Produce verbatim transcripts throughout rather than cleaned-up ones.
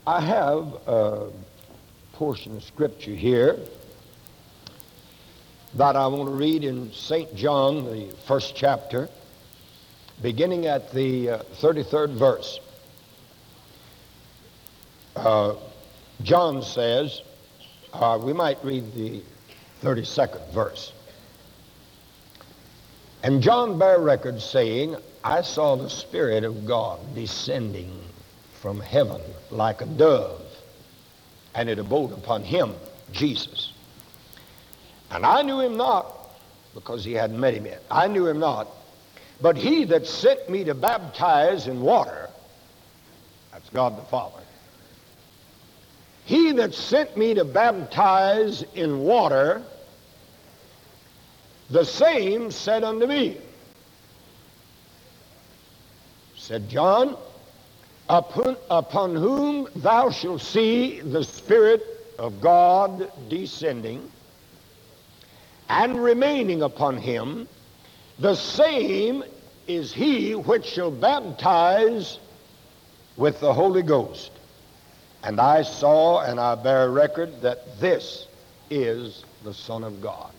I have a portion of Scripture here that I want to read in Saint John, the first chapter, beginning at the uh, thirty-third verse. Uh, John says, uh, we might read the thirty-second verse. And John bare record saying, I saw the Spirit of God descending from heaven like a dove, and it abode upon him, Jesus. And I knew him not, because he hadn't met him yet. I knew him not, but he that sent me to baptize in water, that's God the Father. He that sent me to baptize in water, the same said unto me, said John, upon, upon whom thou shalt see the Spirit of God descending and remaining upon him, the same is he which shall baptize with the Holy Ghost. And I saw and I bear record that this is the Son of God.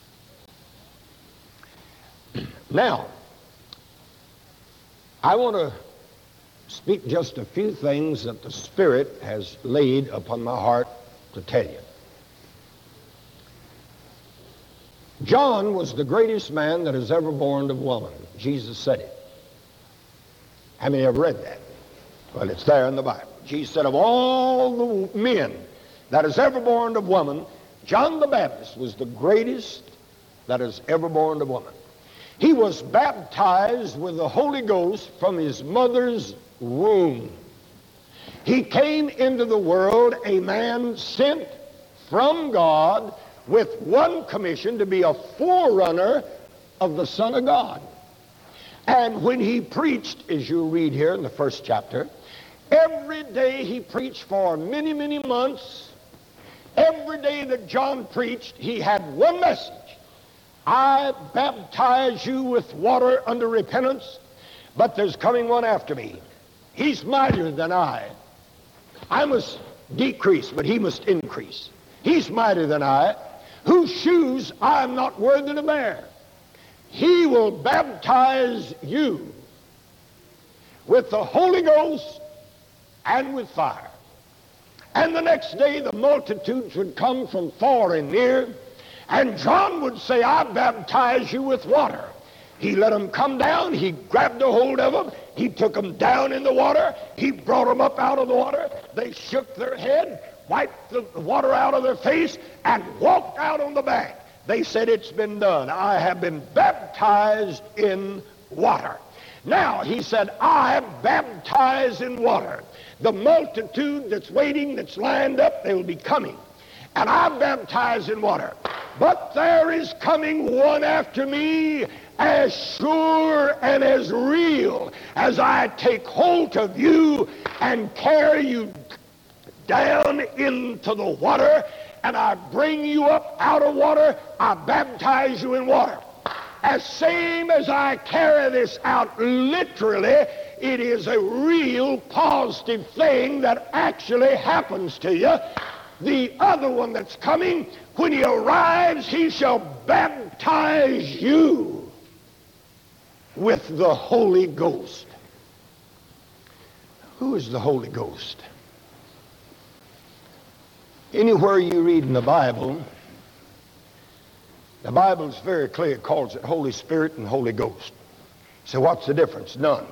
Now, I want to speak just a few things that the Spirit has laid upon my heart to tell you. John was the greatest man that has ever born of woman. Jesus said it. How many have read that? Well, it's there in the Bible. Jesus said, of all the men that has ever born of woman, John the Baptist was the greatest that has ever born of woman. He was baptized with the Holy Ghost from his mother's womb. He came into the world a man sent from God with one commission to be a forerunner of the Son of God. And when he preached, as you read here in the first chapter, every day he preached for many, many months. Every day that John preached, he had one message. I baptize you with water unto repentance, but there's coming one after me. He's mightier than I. I must decrease, but he must increase. He's mightier than I, whose shoes I am not worthy to bear. He will baptize you with the Holy Ghost and with fire. And the next day the multitudes would come from far and near, and John would say, I baptize you with water. He let them come down. He grabbed a hold of them. He took them down in the water. He brought them up out of the water. They shook their head, wiped the water out of their face, and walked out on the bank. They said, it's been done. I have been baptized in water. Now, he said, I baptize in water. The multitude that's waiting, that's lined up, they will be coming. And I baptize in water. But there is coming one after me, as sure and as real as I take hold of you and carry you down into the water, and I bring you up out of water, I baptize you in water. As same as I carry this out literally, it is a real positive thing that actually happens to you. The other one that's coming, when he arrives, he shall baptize you with the Holy Ghost. Who is the Holy Ghost? Anywhere you read in the Bible, the Bible is very clear. It calls it Holy Spirit and Holy Ghost. So what's the difference? None.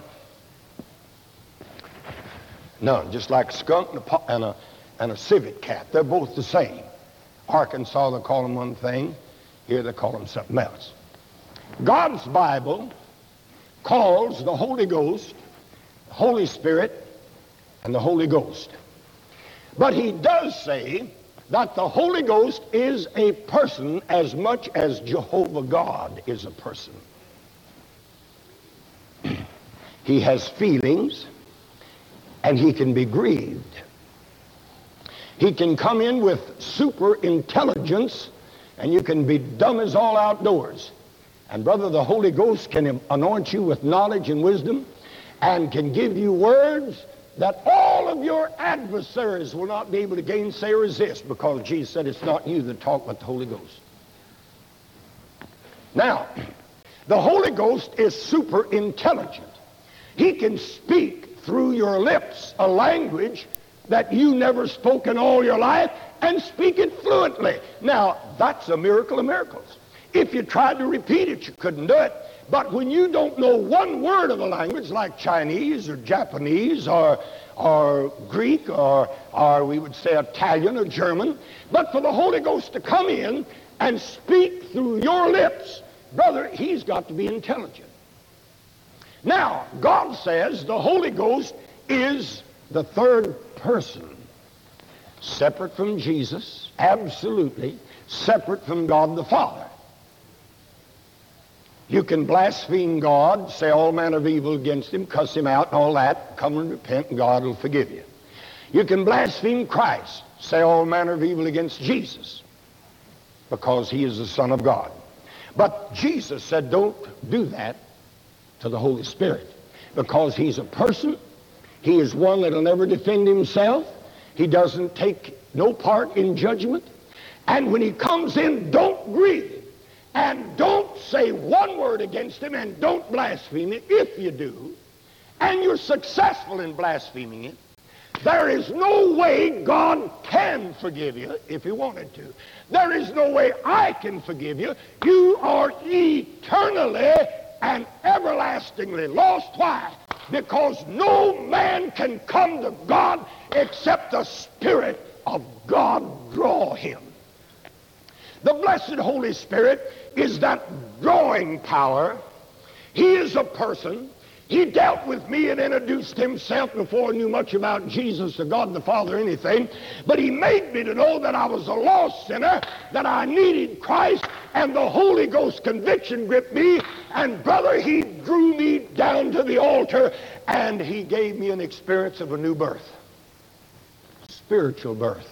None. Just like a skunk and a, and a, and a civet cat. They're both the same. Arkansas, they call them one thing. Here they call them something else. God's Bible calls the Holy Ghost, the Holy Spirit, and the Holy Ghost. But he does say that the Holy Ghost is a person as much as Jehovah God is a person. He has feelings, and he can be grieved. He can come in with super intelligence, and you can be dumb as all outdoors. And brother, the Holy Ghost can anoint you with knowledge and wisdom, and can give you words that all of your adversaries will not be able to gainsay or resist, because Jesus said it's not you that talk but the Holy Ghost. Now, the Holy Ghost is super intelligent. He can speak through your lips a language that you never spoke in all your life, and speak it fluently. Now, that's a miracle of miracles. If you tried to repeat it, you couldn't do it. But when you don't know one word of a language, like Chinese or Japanese or, or Greek or, or we would say Italian or German, but for the Holy Ghost to come in and speak through your lips, brother, he's got to be intelligent. Now, God says the Holy Ghost is the third person, separate from Jesus, absolutely separate from God the Father. You can blaspheme God, say all manner of evil against him, cuss him out and all that, come and repent and God will forgive you. You can blaspheme Christ, say all manner of evil against Jesus, because he is the Son of God. But Jesus said don't do that to the Holy Spirit, because he's a person. He is one that will never defend himself. He doesn't take no part in judgment. And when he comes in, don't grieve him. And don't say one word against him, and don't blaspheme him. If you do, and you're successful in blaspheming him, there is no way God can forgive you if he wanted to. There is no way I can forgive you. You are eternally and everlastingly lost. Why? Because no man can come to God except the Spirit of God draw him. The blessed Holy Spirit is that drawing power. He is a person. He dealt with me and introduced himself before I knew much about Jesus or God the Father or anything. But he made me to know that I was a lost sinner, that I needed Christ, and the Holy Ghost conviction gripped me. And brother, he drew me down to the altar, and he gave me an experience of a new birth. Spiritual birth.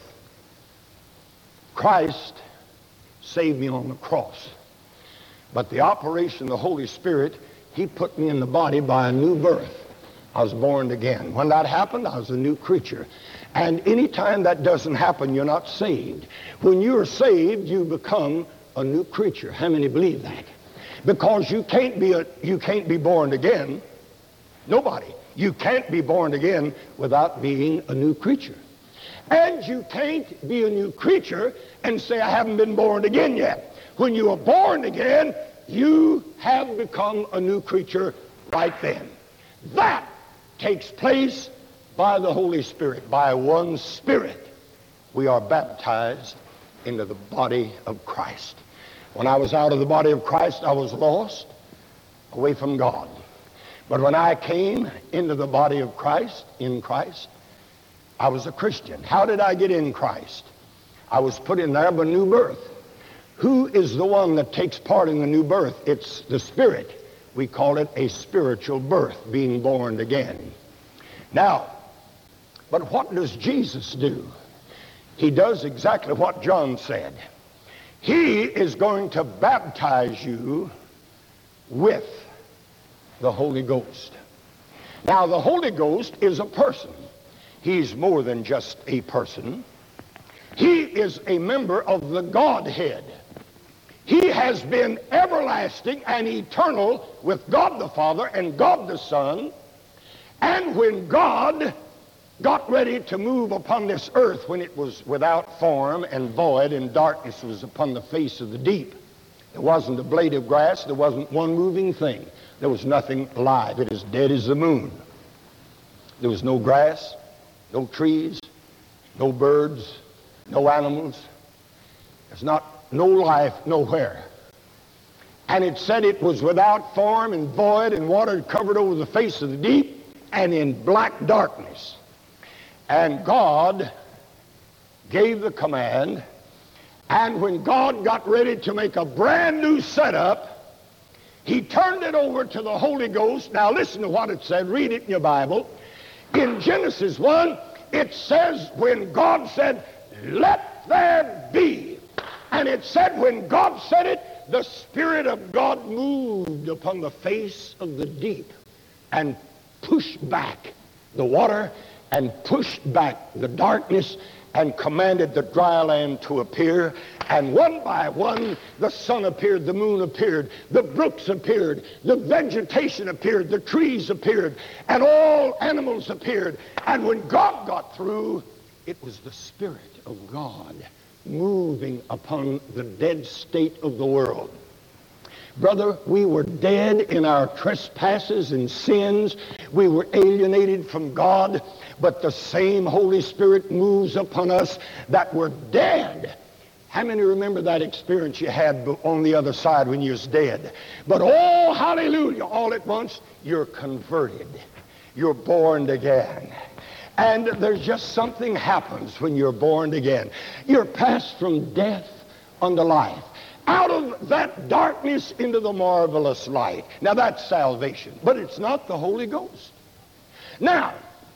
Christ saved me on the cross. But the operation of the Holy Spirit, he put me in the body by a new birth. I was born again. When that happened, I was a new creature. And anytime that doesn't happen, you're not saved. When you're saved, you become a new creature. How many believe that? Because you can't be a, you can't be born again. Nobody. You can't be born again without being a new creature. And you can't be a new creature and say, I haven't been born again yet. When you are born again, you have become a new creature right then. That takes place by the Holy Spirit. By one Spirit, we are baptized into the body of Christ. When I was out of the body of Christ, I was lost, away from God. But when I came into the body of Christ, in Christ, I was a Christian. How did I get in Christ? I was put in there by new birth. Who is the one that takes part in the new birth? It's the Spirit. We call it a spiritual birth, being born again. Now, but what does Jesus do? He does exactly what John said. He is going to baptize you with the Holy Ghost. Now, the Holy Ghost is a person. He's more than just a person. He is a member of the Godhead. He has been everlasting and eternal with God the Father and God the Son. And when God got ready to move upon this earth, when it was without form and void and darkness was upon the face of the deep, there wasn't a blade of grass, there wasn't one moving thing. There was nothing alive. It is dead as the moon. There was no grass, no trees, no birds, no animals. There's not no life nowhere. And it said it was without form and void, and water covered over the face of the deep, and in black darkness. And God gave the command, and when God got ready to make a brand new setup, he turned it over to the Holy Ghost. Now listen to what it said. Read it in your Bible. In Genesis one, it says when God said, let there be. And it said when God said it, the Spirit of God moved upon the face of the deep and pushed back the water, and pushed back the darkness and commanded the dry land to appear. And one by one, the sun appeared, the moon appeared, the brooks appeared, the vegetation appeared, the trees appeared, and all animals appeared. And when God got through, it was the Spirit of God moving upon the dead state of the world. Brother, we were dead in our trespasses and sins. We were alienated from God, but the same Holy Spirit moves upon us that were dead. How many remember that experience you had on the other side when you was dead? But oh, hallelujah, all at once, you're converted. You're born again. And there's just something happens when you're born again. You're passed from death unto life. Out of that darkness into the marvelous light. Now that's salvation, but it's not the Holy Ghost. Now,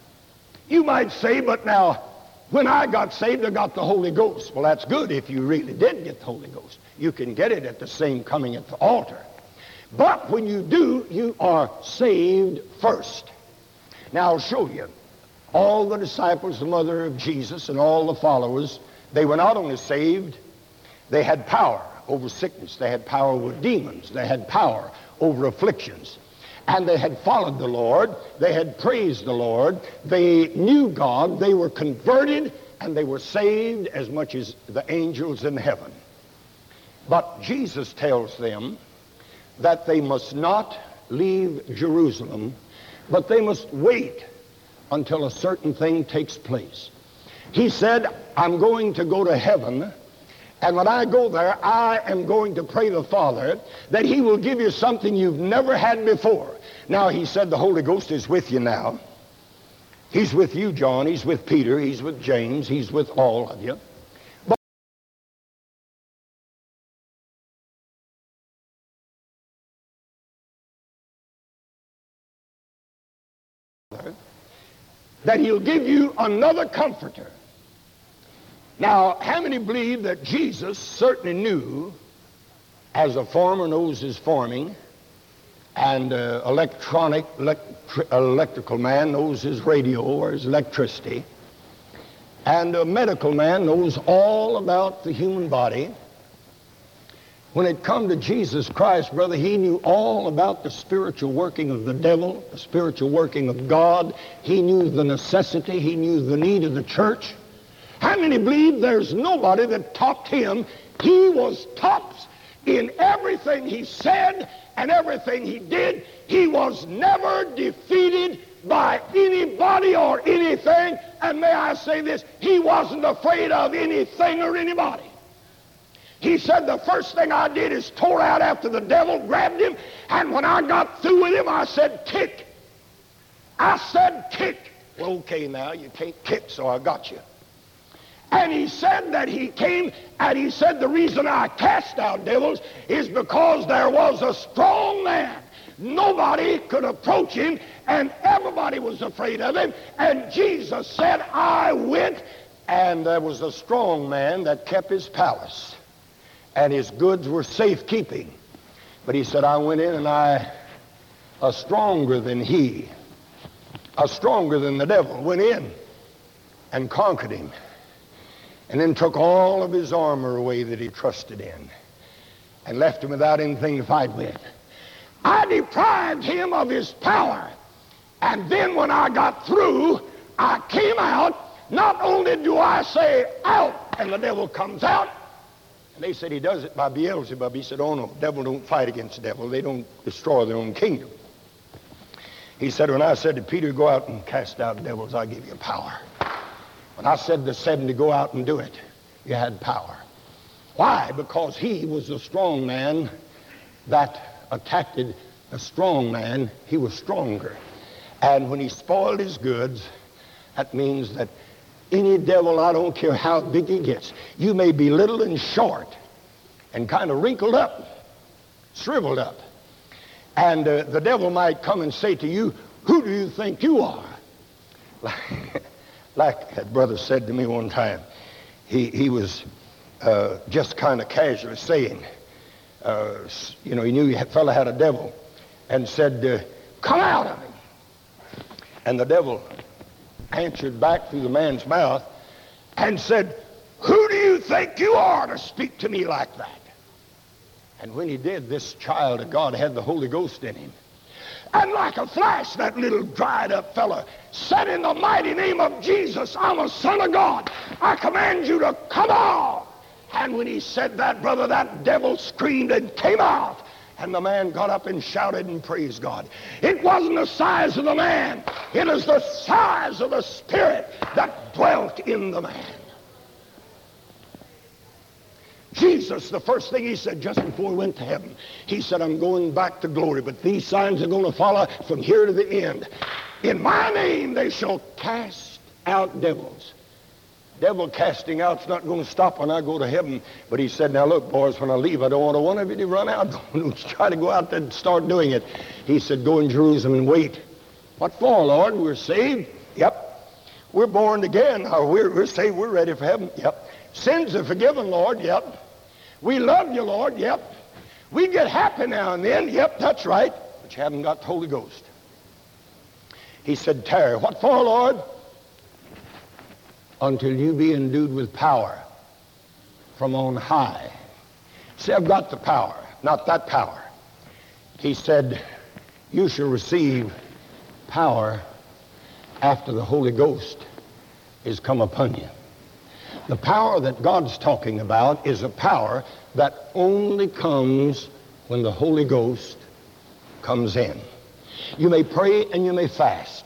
you might say, but now, when I got saved, I got the Holy Ghost. Well, that's good if you really did get the Holy Ghost. You can get it at the same coming at the altar. But when you do, you are saved first. Now, I'll show you. All the disciples, the mother of Jesus, and all the followers, they were not only saved, they had power over sickness. They had power over demons. They had power over afflictions. And they had followed the Lord. They had praised the Lord. They knew God. They were converted, and they were saved as much as the angels in heaven. But Jesus tells them that they must not leave Jerusalem, but they must wait until a certain thing takes place. He said, I'm going to go to heaven, and when I go there, I am going to pray the Father that he will give you something you've never had before. Now, he said the Holy Ghost is with you now. He's with you, John. He's with Peter. He's with James. He's with all of you. But that he'll give you another comforter. Now, how many believe that Jesus certainly knew, as a farmer knows his farming, and uh, electronic, electri- electrical man knows his radio or his electricity, and a medical man knows all about the human body. When it come to Jesus Christ, brother, he knew all about the spiritual working of the devil, the spiritual working of God. He knew the necessity. He knew the need of the church. How many believe there's nobody that topped him? He was tops in everything he said and everything he did. He was never defeated by anybody or anything. And may I say this, he wasn't afraid of anything or anybody. He said, the first thing I did is tore out after the devil, grabbed him, and when I got through with him, I said, kick. I said, kick. Well, okay, now, you can't kick, so I got you. And he said that he came, and he said the reason I cast out devils is because there was a strong man. Nobody could approach him, and everybody was afraid of him. And Jesus said, I went, and there was a strong man that kept his palace, and his goods were safekeeping. But he said, I went in, and I, a stronger than he, a stronger than the devil, went in and conquered him. And then took all of his armor away that he trusted in and left him without anything to fight with. I deprived him of his power. And then when I got through, I came out. Not only do I say out, and the devil comes out, and they said he does it by Beelzebub. He said, oh no, the devil don't fight against the devil. They don't destroy their own kingdom. He said, when I said to Peter, go out and cast out devils, I give you power. When I said to seventy, go out and do it, you had power. Why? Because he was a strong man that attacked a strong man. He was stronger. And when he spoiled his goods, that means that any devil, I don't care how big he gets, you may be little and short and kind of wrinkled up, shriveled up. And uh, the devil might come and say to you, who do you think you are? Like that brother said to me one time, he, he was uh, just kind of casually saying, uh, you know, he knew the fellow had a devil, and said, uh, come out of him. And the devil answered back through the man's mouth and said, "Who do you think you are to speak to me like that?" And when he did, this child of God had the Holy Ghost in him. And like a flash, that little dried up fella said, "In the mighty name of Jesus, I'm a son of God. I command you to come out." And when he said that, brother, that devil screamed and came out. And the man got up and shouted and praised God. It wasn't the size of the man. It was the size of the Spirit that dwelt in the man. Jesus, the first thing he said just before he went to heaven, he said, "I'm going back to glory, but these signs are going to follow from here to the end. In my name they shall cast out devils." Devil casting out's not going to stop when I go to heaven. But he said, "Now look, boys, when I leave, I don't want one of you to run out. Don't try to go out there and start doing it." He said, "Go in Jerusalem and wait." "What for, Lord? We're saved?" "Yep." "We're born again. Or we're, we're saved. We're ready for heaven." "Yep." "Sins are forgiven, Lord." "Yep." "We love you, Lord." "Yep." "We get happy now and then." "Yep, that's right. But you haven't got the Holy Ghost." He said, "Tarry." "What for, Lord?" "Until you be endued with power from on high." See, I've got the power, not that power. He said, "You shall receive power after the Holy Ghost is come upon you." The power that God's talking about is a power that only comes when the Holy Ghost comes in. You may pray and you may fast,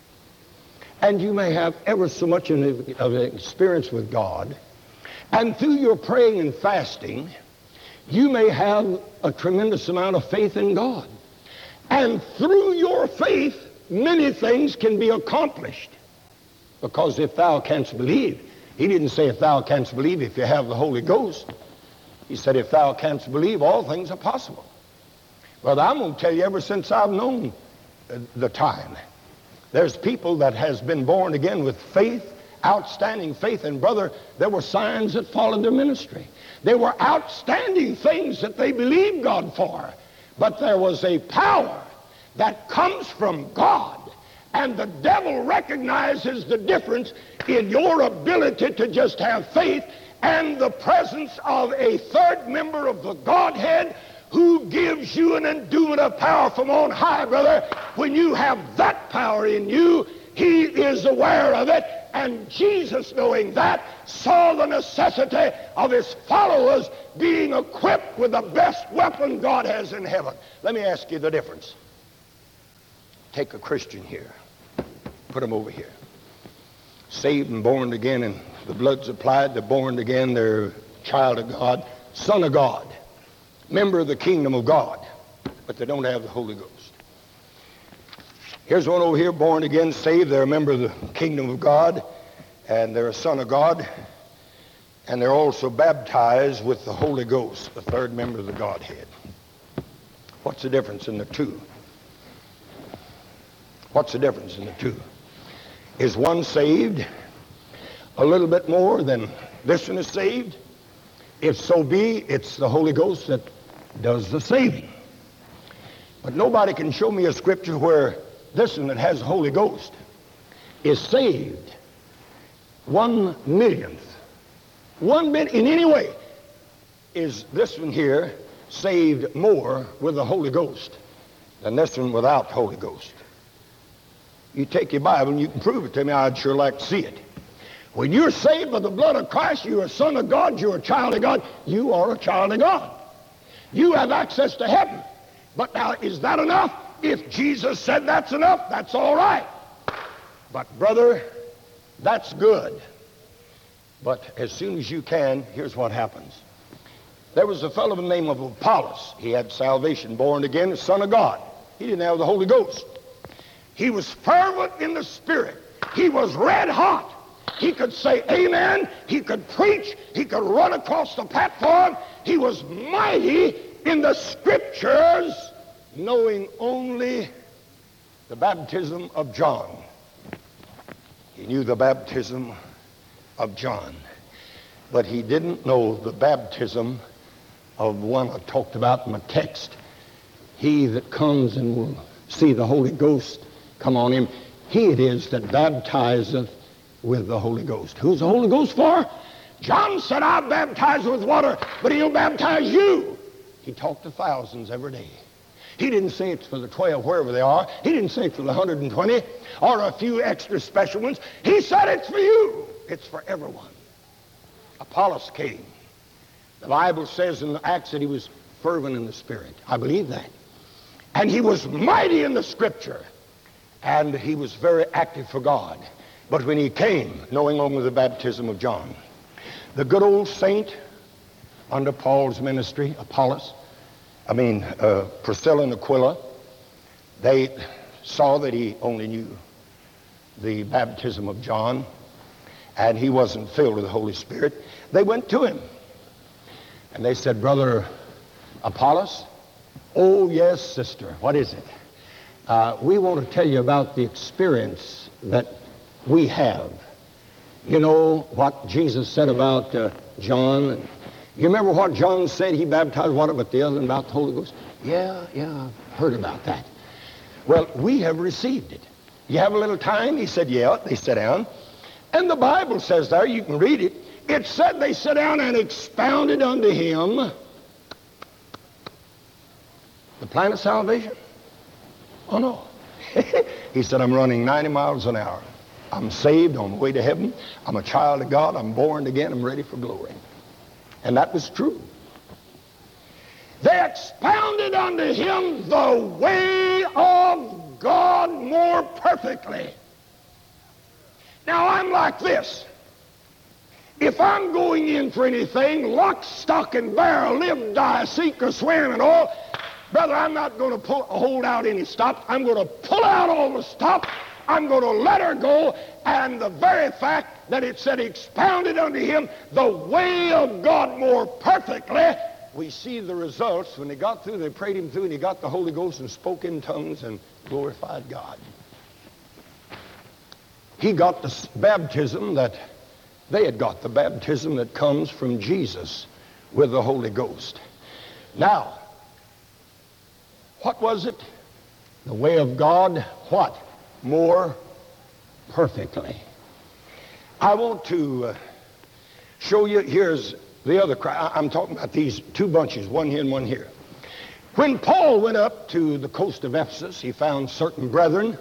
and you may have ever so much of an experience with God, and through your praying and fasting, you may have a tremendous amount of faith in God. And through your faith, many things can be accomplished. Because if thou canst believe, he didn't say if thou canst believe if you have the Holy Ghost. He said if thou canst believe, all things are possible. Well, I'm going to tell you, ever since I've known the time, there's people that has been born again with faith, outstanding faith. And brother, there were signs that followed their ministry. There were outstanding things that they believed God for. But there was a power that comes from God. And the devil recognizes the difference in your ability to just have faith and the presence of a third member of the Godhead who gives you an endowment of power from on high, brother. When you have that power in you, he is aware of it. And Jesus, knowing that, saw the necessity of his followers being equipped with the best weapon God has in heaven. Let me ask you the difference. Take a Christian here. Put them over here. Saved and born again, and the blood's applied. They're born again. They're a child of God, son of God, member of the kingdom of God, but they don't have the Holy Ghost. Here's one over here, born again, saved. They're a member of the kingdom of God, and they're a son of God, and they're also baptized with the Holy Ghost, the third member of the Godhead. What's the difference in the two? What's the difference in the two? Is one saved a little bit more than this one is saved? If so be, it's the Holy Ghost that does the saving. But nobody can show me a scripture where this one that has the Holy Ghost is saved one millionth. One bit in any way is this one here saved more with the Holy Ghost than this one without the Holy Ghost. You take your Bible and you can prove it to me. I'd sure like to see it. When you're saved by the blood of Christ, you're a son of God, you're a child of God. You are a child of God. You have access to heaven. But now, is that enough? If Jesus said that's enough, that's all right. But brother, that's good. But as soon as you can, here's what happens. There was a fellow by the name of Apollos. He had salvation, born again, a son of God. He didn't have the Holy Ghost. He was fervent in the Spirit. He was red hot. He could say amen. He could preach. He could run across the platform. He was mighty in the Scriptures, knowing only the baptism of John. He knew the baptism of John, but he didn't know the baptism of one I talked about in my text. He that comes and will see the Holy Ghost come on him, he it is that baptizeth with the Holy Ghost. Who's the Holy Ghost for? John said, I'll baptize with water, but he'll baptize you. He talked to thousands every day. He didn't say it's for the twelve wherever they are. He didn't say it's for the one hundred twenty or a few extra special ones. He said it's for you. It's for everyone. Apollos came. The Bible says in the Acts that he was fervent in the Spirit. I believe that. And he was mighty in the Scripture. And he was very active for God. But when he came, knowing only the baptism of John, the good old saint under Paul's ministry, Apollos, I mean uh, Priscilla and Aquila, they saw that he only knew the baptism of John, and he wasn't filled with the Holy Spirit. They went to him, and they said, Brother Apollos, oh yes, sister, what is it? Uh, we want to tell you about the experience that we have. You know what Jesus said about uh, John? You remember what John said? He baptized water, but the other about the Holy Ghost? Yeah, yeah, I've heard about that. Well, we have received it. You have a little time? He said, yeah. They sat down. And the Bible says there, you can read it, it said they sat down and expounded unto him the plan of salvation. Oh, no. He said, I'm running ninety miles an hour. I'm saved on the way to heaven. I'm a child of God. I'm born again. I'm ready for glory. And that was true. They expounded unto him the way of God more perfectly. Now, I'm like this. If I'm going in for anything, lock, stock, and barrel, live, die, sink, or swim, and all, brother, I'm not going to pull, hold out any stop. I'm going to pull out all the stop. I'm going to let her go. And the very fact that it said expounded unto him the way of God more perfectly, we see the results. When they got through, they prayed him through, and he got the Holy Ghost and spoke in tongues and glorified God. He got the baptism that they had got, the baptism that comes from Jesus with the Holy Ghost. Now, what was it? The way of God, what? More perfectly. I want to uh, show you, here's the other crowd. I'm talking about these two bunches, one here and one here. When Paul went up to the coast of Ephesus, he found certain brethren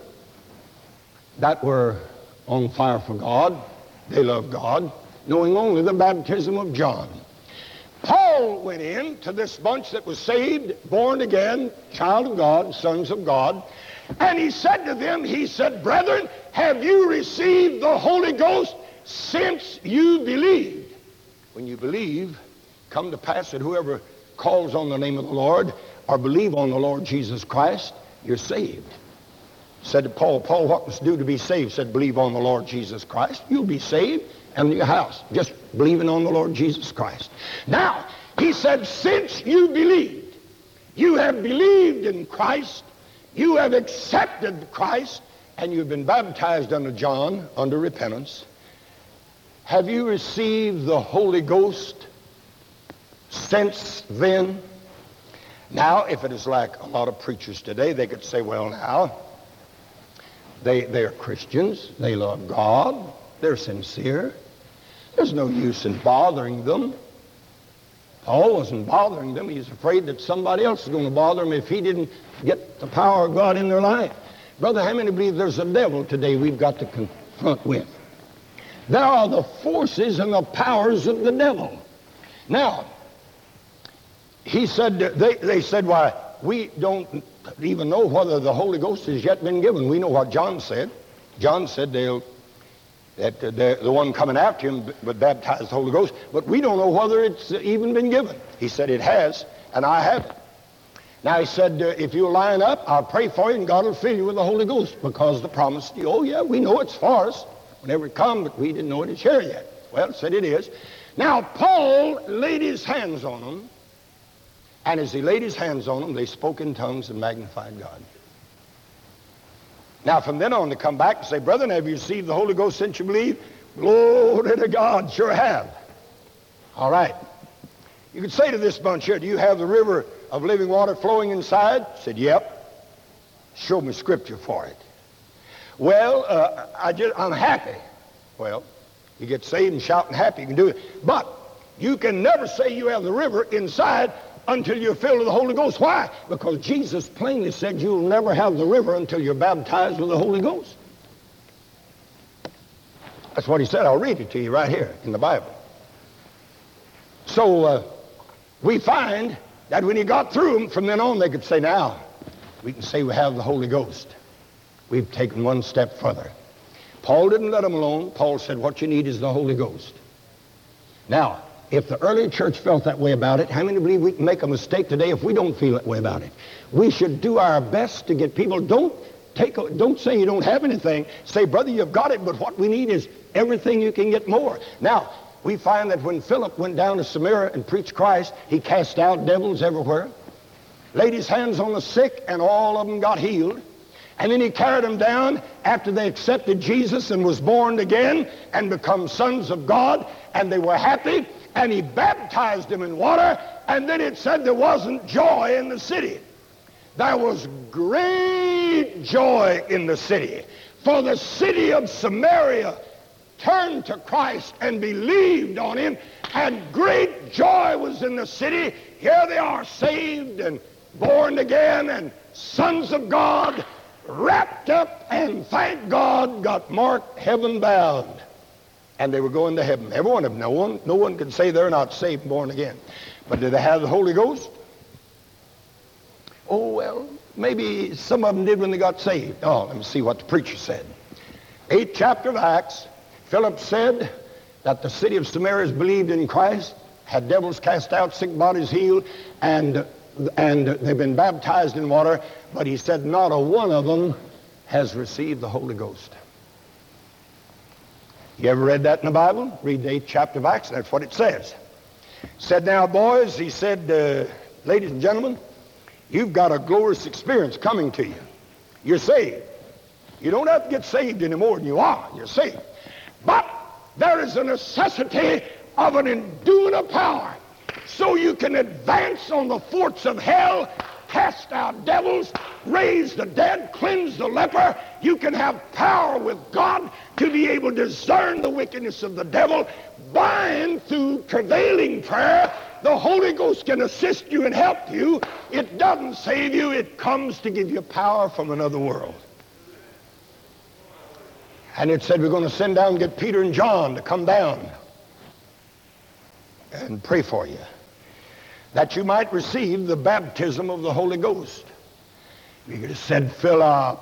that were on fire for God. They loved God, knowing only the baptism of John. Paul went in to this bunch that was saved, born again, child of God, sons of God, and he said to them, he said, brethren, have you received the Holy Ghost since you believed? When you believe, come to pass that whoever calls on the name of the Lord or believe on the Lord Jesus Christ, you're saved. Said to Paul, Paul, what must do to be saved? Said, believe on the Lord Jesus Christ. You'll be saved and your house. Just believing on the Lord Jesus Christ. Now, he said, since you believed, you have believed in Christ, you have accepted Christ, and you've been baptized under John, under repentance. Have you received the Holy Ghost since then? Now, if it is like a lot of preachers today, they could say, well, now, they, they're Christians, they love God, they're sincere. There's no use in bothering them. Paul wasn't bothering them. He's afraid that somebody else is going to bother them if he didn't get the power of God in their life. Brother, how many believe there's a devil today we've got to confront with? There are the forces and the powers of the devil. Now, he said, they, they said, why, we don't even know whether the Holy Ghost has yet been given. We know what John said. John said they'll that uh, the, the one coming after him would baptize the Holy Ghost, but we don't know whether it's even been given. He said it has, and I have it. Now he said, uh, if you'll line up, I'll pray for you, and God will fill you with the Holy Ghost, because the promise to you, oh yeah, we know it's for us whenever it comes, but we didn't know it is here yet. Well, said it is. Now Paul laid his hands on them, and as he laid his hands on them, they spoke in tongues and magnified God. Now, from then on, to come back and say, brethren, have you received the Holy Ghost since you believe? Glory to God, sure have. All right. You could say to this bunch here, do you have the river of living water flowing inside? Said, yep. Show me scripture for it. Well, uh, I just, I'm happy. Well, you get saved and shouting happy, you can do it. But you can never say you have the river inside until you're filled with the Holy Ghost. Why? Because Jesus plainly said you'll never have the river until you're baptized with the Holy Ghost. That's what he said. I'll read it to you right here in the Bible. So uh, we find that when he got through them, from then on they could say, now, we can say we have the Holy Ghost. We've taken one step further. Paul didn't let them alone. Paul said, what you need is the Holy Ghost. Now, if the early church felt that way about it, how many believe we can make a mistake today if we don't feel that way about it? We should do our best to get people. Don't take. A, don't say you don't have anything. Say, brother, you've got it, but what we need is everything you can get more. Now, we find that when Philip went down to Samaria and preached Christ, he cast out devils everywhere, laid his hands on the sick, and all of them got healed. And then he carried them down after they accepted Jesus and was born again and become sons of God, and they were happy. And he baptized them in water, and then it said there wasn't joy in the city. There was great joy in the city, for the city of Samaria turned to Christ and believed on him, and great joy was in the city. Here they are, saved and born again and sons of God, wrapped up, and thank God, got marked heaven bound. And they were going to heaven. Every one of them. No one, no one can say they're not saved and born again. But did they have the Holy Ghost? Oh, well, maybe some of them did when they got saved. Oh, let me see what the preacher said. Eighth chapter of Acts, Philip said that the city of Samaria believed in Christ, had devils cast out, sick bodies healed, and, and they've been baptized in water. But he said not a one of them has received the Holy Ghost. You ever read that in the Bible? Read the eighth chapter of Acts, and that's what it says. Said, now, boys, he said, uh, ladies and gentlemen, you've got a glorious experience coming to you. You're saved. You don't have to get saved any more than you are. You're saved. But there is a necessity of an enduing of power so you can advance on the forts of hell, cast out devils, raise the dead, cleanse the leper. You can have power with God to be able to discern the wickedness of the devil. Bind through prevailing prayer. The Holy Ghost can assist you and help you. It doesn't save you. It comes to give you power from another world. And it said we're going to send down and get Peter and John to come down and pray for you, that you might receive the baptism of the Holy Ghost. You could have said, Philip,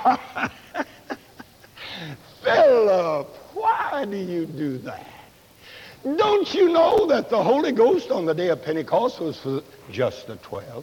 Philip, why do you do that? Don't you know that the Holy Ghost on the day of Pentecost was for just the twelve?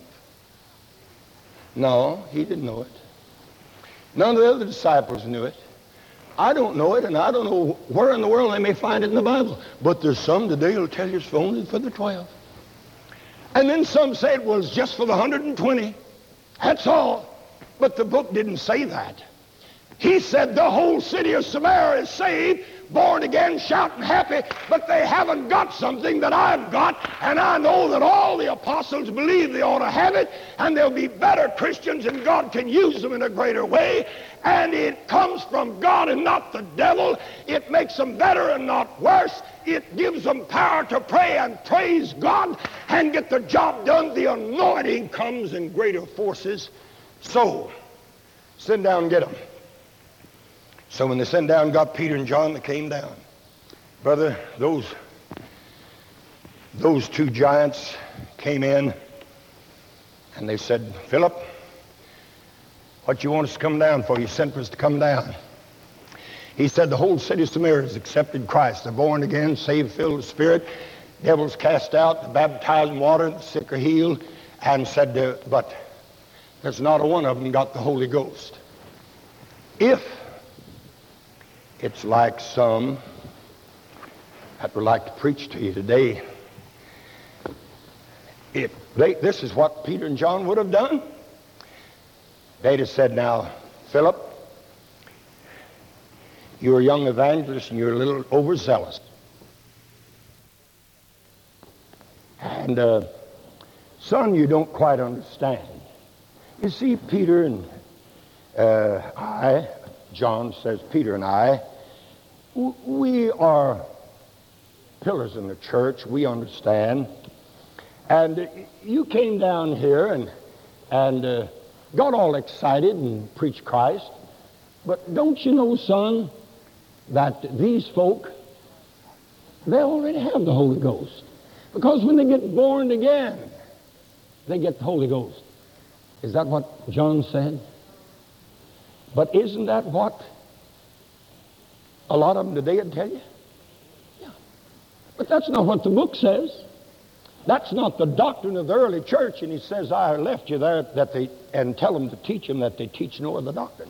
No, he didn't know it. None of the other disciples knew it. I don't know it, and I don't know where in the world they may find it in the Bible. But there's some today who'll tell you it's only for the twelve. And then some say it was just for the one hundred twenty. That's all. But the book didn't say that. He said the whole city of Samaria is saved, born again, shouting happy, but they haven't got something that I've got, and I know that all the apostles believe they ought to have it, and they'll be better Christians, and God can use them in a greater way, and it comes from God and not the devil. It makes them better and not worse. It gives them power to pray and praise God and get the job done. The anointing comes in greater forces. So, send down and get them. So when they sent down and got Peter and John, they came down. Brother, those, those two giants came in, and they said, Philip, what you want us to come down for? You sent for us to come down. He said the whole city of Samaria has accepted Christ. They're born again, saved, filled with the Spirit. Devils cast out, they're baptized in water, the sick are healed. And said, uh, but there's not a one of them got the Holy Ghost. If it's like some that would like to preach to you today, if they, this is what Peter and John would have done. They'd have said, now, Philip, you're a young evangelist and you're a little overzealous. And, uh, son, you don't quite understand. You see, Peter and uh, I, John says, Peter and I, w- we are pillars in the church. We understand. And uh, you came down here and, and uh, got all excited and preached Christ. But don't you know, son, that these folk, they already have the Holy Ghost. Because when they get born again, they get the Holy Ghost. Is that what John said? But isn't that what a lot of them today would tell you? Yeah. But that's not what the book says. That's not the doctrine of the early church. And he says, I left you there that they, and tell them to teach them that they teach no other doctrine.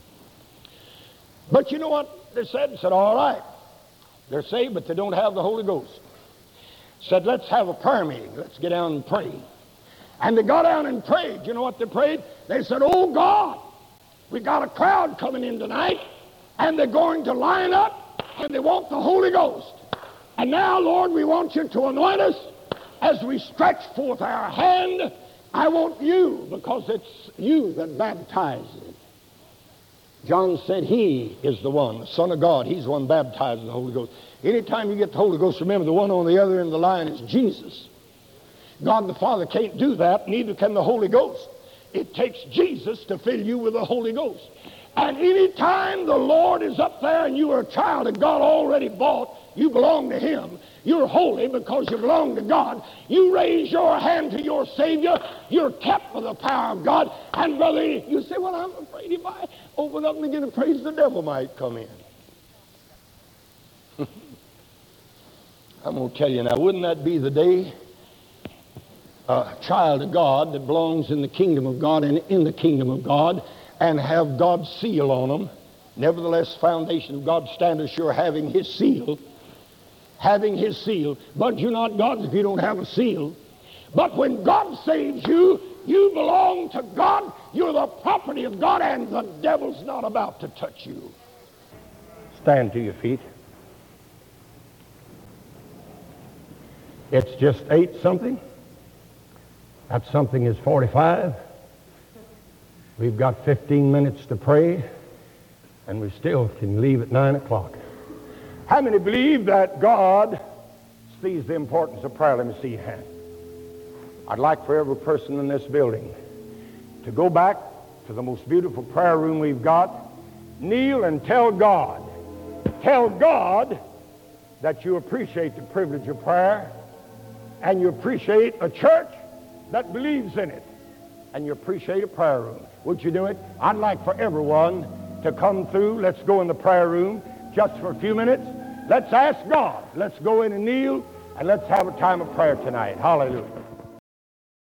But you know what they said? They said, all right. They're saved, but they don't have the Holy Ghost. Said, let's have a prayer meeting. Let's get down and pray. And they got down and prayed. You know what they prayed? They said, oh God, we got a crowd coming in tonight, and they're going to line up, and they want the Holy Ghost. And now, Lord, we want you to anoint us as we stretch forth our hand. I want you, because it's you that baptizes. John said he is the one, the Son of God. He's the one baptized in the Holy Ghost. Anytime you get the Holy Ghost, remember the one on the other end of the line is Jesus. God the Father can't do that, neither can the Holy Ghost. It takes Jesus to fill you with the Holy Ghost. And any time the Lord is up there and you are a child of God already bought, you belong to Him. You're holy because you belong to God. You raise your hand to your Savior. You're kept by the power of God. And brother, you say, well, I'm afraid if I open up and begin to praise, the devil might come in. I'm going to tell you now, wouldn't that be the day a child of God that belongs in the kingdom of God and in the kingdom of God and have God's seal on them, nevertheless, foundation of God standeth sure, having His seal, having His seal. But you're not God's if you don't have a seal. But when God saves you, you belong to God. You're the property of God, and the devil's not about to touch you. Stand to your feet. It's just eight something. That something is forty-five. We've got fifteen minutes to pray, and we still can leave at nine o'clock. How many believe that God sees the importance of prayer? Let me see your hand. I'd like for every person in this building to go back to the most beautiful prayer room we've got, kneel and tell God, tell God that you appreciate the privilege of prayer, and you appreciate a church that believes in it, and you appreciate a prayer room. Would you do it? I'd like for everyone to come through. Let's go in the prayer room just for a few minutes. Let's ask God. Let's go in and kneel, and let's have a time of prayer tonight. Hallelujah.